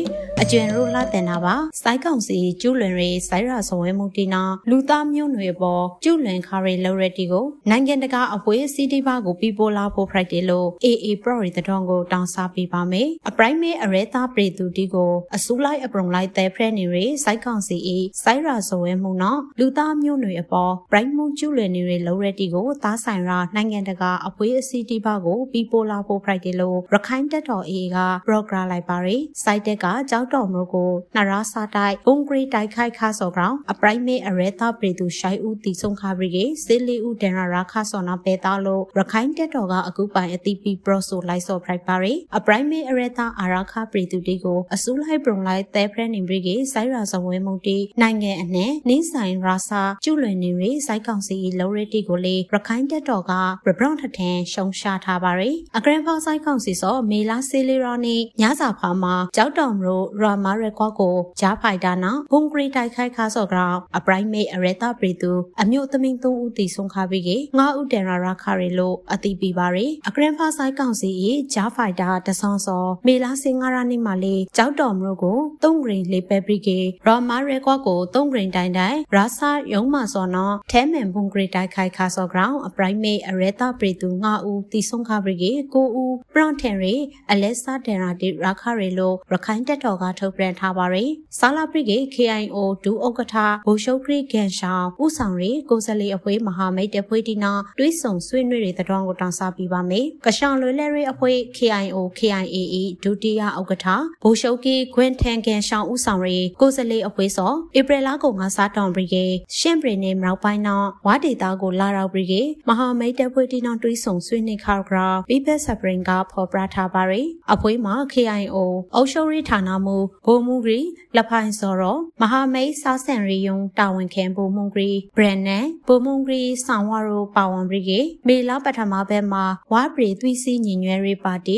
အကျဉ်ရိုလာတင်တာပါစိုက်ကောင်စီကျူးလွန်ရေးစိုက်ရာဇဝဲမှုတီနာလူသားမျိုးနွယ်ပေါ်ကျူးလွန်ခါရီလော်ရက်တီကိုနိုင်ငံတကာအပွဲစီတီဘာကိုပြီးပို့လာဖို့ဖိုက်တယ်လို့ AA ပရော်ရီတတော်ကိုတောင်းစားပေးပါမယ်အပရိုင်မေအရဲသားပြည်သူတီကိုအစူလိုက်အပရုံလိုက်တဲဖရဲနေရေးစိုက်ကောင်စီ၏စိုက်ရာဇဝဲမှုနော်လူသားမျိုးနွယ်အပေါ်ပရိုင်မှုကျူးလွန်နေရေးလော်ရက်တီကိုသားဆိုင်ရာနိုင်ငံတကာအပွဲစီတီဘာကိုပြီးပို့လာဖို့ဖိုက်တယ်လို့ရခိုင်တပ်တော် AA ကပရော့ဂရာလိုက်ပါရီစိုက်တက်ကကြောက်တော်မျိုးကိုနရာစာတိုက်ဘုံဂရီတိုက်ခိုက်ခါစောကောင်အပရိုင်မေအရဲသားပြည်သူရှိုင်းဦးတီဆုံခါရီကေစေလီဦးဒန်ရာခါစောနာပေတာလို့ရခိုင်တပ်တော်ကအခုပိုင်အတိပီပရော့ဆိုလိုက်စောဖရိုက်ပါရီအပရိုင်မေအရဲသားအာရာခါပြည်သူတီကိုအစူလိုက်ပရုံလိုက်တဲဖရန်နေဘရီကေစိုက်ရာဇဝဲမှုတီနိုင်ငံအနှဲနင်းဆိုင်ရာစာကျူးလွန်နေရီစိုက်ကောင်စီလော်ရတီကိုလေရခိုင်တပ်တော်ကရဘရွန်ထထန်ရှုံရှာထားပါရီအဂရန်ဖောက်စိုက်ကောင်စီစောမေလာစေလီရောနီညစာဖာမှာကြောက်တော်မျိုးရာမာရဲကွာကိုဂျားဖိုက်တာနော်ဘုံဂရီတိုက်ခိုက်ခါစောကောင်အပရိုင်မေအရဲသားပြည်သူအမျိုးသမင်း3ဦးတီဆုံးခါပြီးကေ9ဦးတန်ရာခါရီလို့အတိပြပါရီအဂရန်ဖောက်စိုက်ကောင်စီဂျားဖိုက်တာတဆောင်းစောမေလာစင်ငါရာနီမှာလေကြောက်တော်မျိုးကို3ဂရီလေးပဲပြီးကေရာမာရဲကွာကို3ဂရီတိုင်းတိုင်းရာစာရုံးမှာစောနော်ထဲမန်ဘုံဂရီတိုက်ခိုက်ခါစောကောင်အပရိုင်မေအရဲသားပြည်သူ9ဦးတီဆုံးခါပြီးကေ9ဦးပရန်ထန်ရီအလက်စာဒန်ရာတီရာခါရီလို့ရခိုင်တပ်တော်ကထုတ်ပြန်ထားပါရီဆာလာပရိကေ KIO ဒူဥက္ကဋ္ဌဘိုလ်ရှုပ်ခရီဂန်ရှောင်းဦးဆောင်ရီကိုစလီအဖွဲမဟာမိတ်တဖွဲတီနာတွဲဆုံဆွေးနွေးတဲ့တတော်ကိုတောင်းစားပေးပါမယ်ကရှောင်းလွယ်လဲရီအဖွဲ KIO KIAE ဒုတိယဥက္ကဋ္ဌဘိုလ်ရှုပ်ကီခွင်ထန်ကန်ရှောင်းဦးဆောင်ရီကိုစလီအဖွဲစောဧပြီလကုန်ကစားတောင်ပရိကေရှင့်ပရီနေမြောက်ပိုင်းနောက်ဝါဒေတာကိုလာရောက်ပရိကေမဟာမိတ်တဖွဲတီနာတွဲဆုံဆွေးနွေးခါဂရာဘီဘက်စပရင်ကဖော်ပြထားပါရီအဖွဲမှာ KIO အုပ်ချုပ်ရေးဌာနမှဘိုမူဂရီလက်ဖိုင်စောရောမဟာမိတ်စာဆန်ရီယုံတာဝန်ခံဘိုမူဂရီဘရန်နန်ဘိုမူဂရီဆောင်ဝါရိုပါဝန်ပရိကေမေလာပထမဘက်မှာဝါပရီသွီစီညီညွဲရေးပါတီ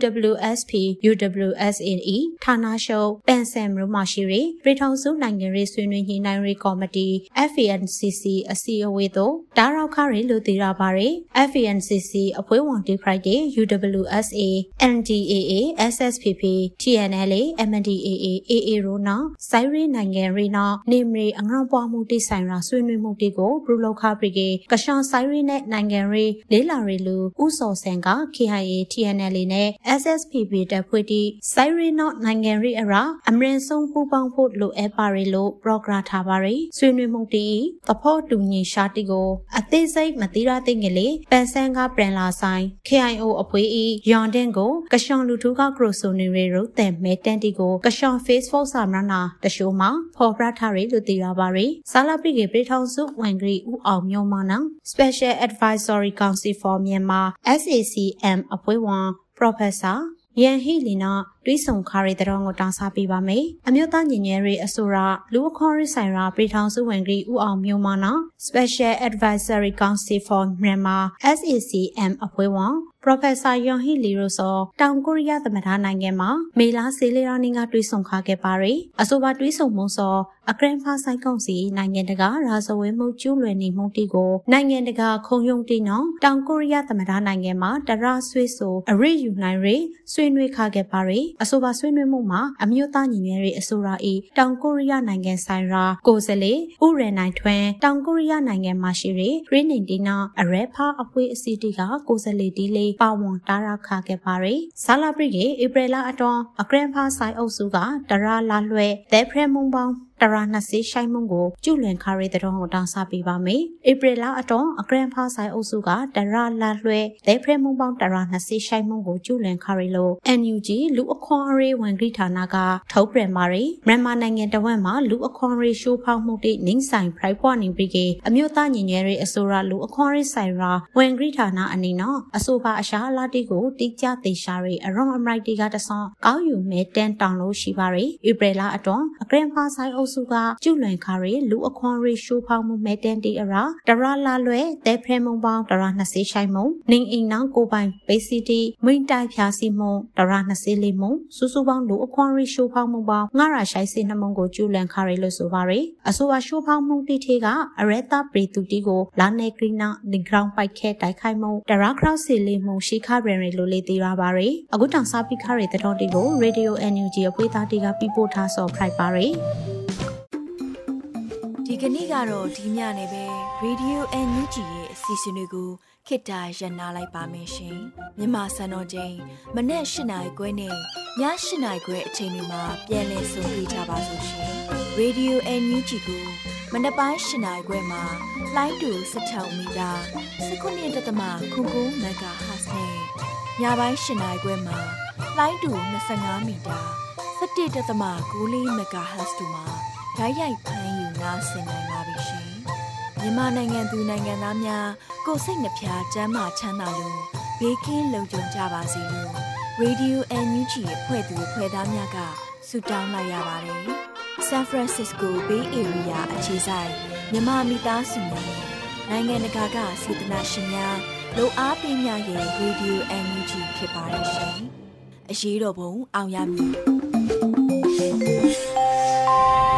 UWSP UWSAE ဌာနရှုပ်ပန်ဆမ်ရမရှိရီပြည်ထောင်စုနိုင်ငံရေးဆွေးနွေးညှိနှိုင်းရေးကော်မတီ FANCC အစည်းအဝေးသို့တားရောက်ခရီလို့သိရပါရီ FANCC အဖွဲ့ဝင်တီဖရိုက်ဒေ UWSA NDAA SSPP TNLA MNDAA AA ရိုနာစိုက်ရီနိုင်ငံရီနာနေမရီအငြောင်းပွားမှုတိဆိုင်ရာဆွေးနွေးမှုတီကိုဘရူလောက်ခပရိကေကရှောင်းစိုက်ရီနဲ့နိုင်ငံရီလေးလာရီလူဥစော်ဆန်က KIA TNLA နဲ့ SSPP တပ်ဖွဲ့တီစိုက်ရီနောက်နိုင်ငံရီအရာအမရင်ဆုံးပူပေါင်းဖို့လိုအပ်ပါရီလို့ပရော့ဂရာထားပါရီဆွေးနွေးမှုတီသဖို့တူညီရှာတီကိုအသေးစိတ်မတိရသိငယ်လေပန်ဆန်ကပြန်လာဆိုင် KIO အဖွဲ့ဤယွန်တင်ကိုကရှောင်းလူထုကကရိုဆိုနေရီရိုတဲ့မဲတန်တီကိုကရှောင်း Facebook စာမနာတရှိုးမှာဖော်ပြထားရီလို့သိရပါရီဆာလာပိကေပြည်ထောင်စုဝန်ဂရီဦးအောင်မျိုးမနာ Special Advisory Council for Myanmar SACM အဖွဲ့ဝင် Professor ယန်ဟီလီနာတွိဆုံခါရီတတော်ကိုတောင်းစားပေးပါမယ်အမျိုးသားညီညွတ်ရေးအစိုးရလူအခေါ်ရေးဆိုင်ရာပြည်ထောင်စုဝန်ကြီးဦးအောင်မျိုးမနာ Special Advisory Council for Myanmar SACM အဖွဲ့ဝင် Professor ယန်ဟီလီရိုဆိုတောင်ကိုရီးယားသမ္မတနိုင်ငံမှာမေလာစေလီရာနီကတွိဆုံခါခဲ့ပါရီအဆိုပါတွိဆုံမှုဆိုအကရန်ဖာဆိုင်ကောင်စီနိုင်ငံတကာရာဇဝဲမှုကျူးလွန်နေမှုတီကိုနိုင်ငံတကာခုံရုံးတီနော်တောင်ကိုရီးယားသမ္မတနိုင်ငံမှာတရဆွေးဆိုအရိယူနိုင်ရီဆွေးနွေးခါခဲ့ပါရီအဆိုပါဆွေးနွေးမှုမှာအမျိုးသားညီညွတ်ရေးအစိုးရ၏တောင်ကိုရီးယားနိုင်ငံဆိုင်ရာကိုယ်စားလှယ်ဦးရန်နိုင်ထွန်းတောင်ကိုရီးယားနိုင်ငံမှာရှိတဲ့ရင်းနေတီနာအရဲဖာအဖွဲအစီတီကကိုယ်စားလှယ်တီလေးပါဝန်တာရခါခဲ့ပါရီဆာလာပရိကေဧပြီလအတွင်းအကရန်ဖာဆိုင်အုပ်စုကတရလာလွှဲတဲဖရမုံပေါင်းတရာ20ရှိုင်းမုံကိုကျူလွန်ခါရီတတော်ကိုတောင်းစားပေးပါမယ်။ဧပြီလအတွင်းအကရန်ဖာဆိုင်အုပ်စုကတရာလာလွှဲတဲဖရမုံပေါင်းတရာ20ရှိုင်းမုံကိုကျူလွန်ခါရီလို့ NUG လူအခွန်အရေးဝန်ကြီးဌာနကထုတ်ပြန်ပါရီမြန်မာနိုင်ငံတဝက်မှာလူအခွန်အရေးရှိုးဖောက်မှုတွေနှိမ့်ဆိုင်ဖရိုက်ပွားနေပြီးကအမျိုးသားညီညွတ်ရေးအစိုးရလူအခွန်အရေးဆိုင်ရာဝန်ကြီးဌာနအနေနဲ့အဆိုပါအရှာအလားတီကိုတိကျသေချာရီအရွန်အမရိုက်တီကတဆောင်းကောက်ယူမဲတန်တောင်လို့ရှိပါရီဧပြီလအတွင်းအကရန်ဖာဆိုင်အုပ်စုကကျူလွန်ခါရီလူအခွန်ရီရှိုးဖောက်မှုမဲတန်တီအရာတရာလာလွဲတဲဖရမုံပေါင်းတရာ20ရှိုင်မုံနင်းအိမ်နောက်ကိုပိုင်ဘေစီတီမိန်တိုင်ဖြာစီမုံတရာ20လေးမုံစုပေါင်းလူအခွန်ရီရှိုးဖောက်မှုပေါင်း9ရာရှိုင်စီနှမုံကိုကျူလွန်ခါရီလို့ဆိုပါရယ်အဆိုပါရှိုးဖောက်မှုတိထေကအရဲတာပရီတူတီကိုလာနေကရီနာလင်ဂရောင်းပိုက်ခဲတိုက်ခိုက်မှုတရာခရောက်စီလေးမုံရှိခရရီလို့လေးသေးရပါရယ်အခုတောင်စာပိခရတဲ့တော်တီကို Radio NUG အပွေးသားတီကပြပို့ထားစော်ဖိုက်ပါရယ်ဒီကနေ့ကတော့ဒီညနေပဲ Radio NUG ရဲ့အစီအစဉ်လေးကိုခေတ္တရနာလိုက်ပါမယ်ရှင်မြန်မာစံတော်ချိန်မနေ့၈နာရီခွဲနဲ့ည၈နာရီခွဲအချိန်တွေမှာပြန်လည်ဆုံတွေ့ကြပါလို့ရှင် Radio NUG ကိုမနေ့ပိုင်း၈နာရီခွဲမှာလိုင်းတူ16မီတာ19.9 MHz နဲ့ညပိုင်း၈နာရီခွဲမှာလိုင်းတူ25မီတာ17.9 MHz တို့မှာဓာတ်ရိုက်ဖမ်းယူနားဆင်နိုင်ပါပြီရှင်မြန်မာနိုင်ငံသူနိုင်ငံသားများကိုယ်စိတ်နှပြချမ်းသာချမ်းသာလို့ဘေးကင်းလုံခြုံကြပါစေလို့ Radio NUG ရဲ့ဖွဲ့သူဖွဲ့သားများကဆုတောင်းလိုက်ရပါတယ် San Francisco Bay Area အခြေစိုက်မြန်မာမိသားစုများနဲ့နိုင်ငံတကာကစေတနာရှင်များလို့အားပေးများရဲ့ Radio NUG ဖြစ်ပါတယ်ရှင်အရေးတော်ပုံအောင်ရမည်